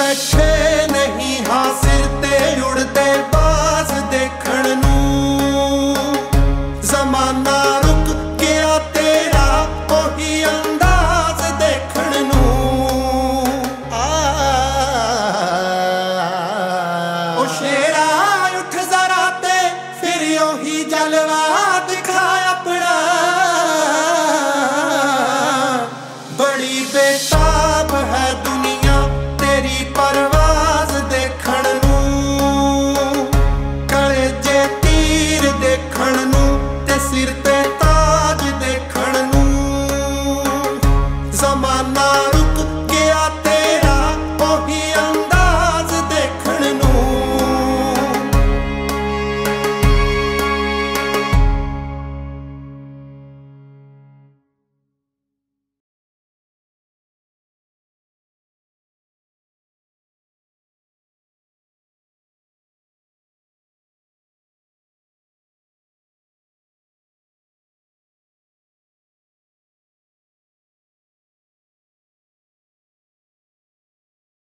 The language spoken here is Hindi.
बैठे नहीं हाँ सिर ते उड़ते बाज देखण नूं। जमाना रुक गया तेरा ओही अंदाज देखण नूं। ओ शेरा उठ जरा ते फिर ओही जलवा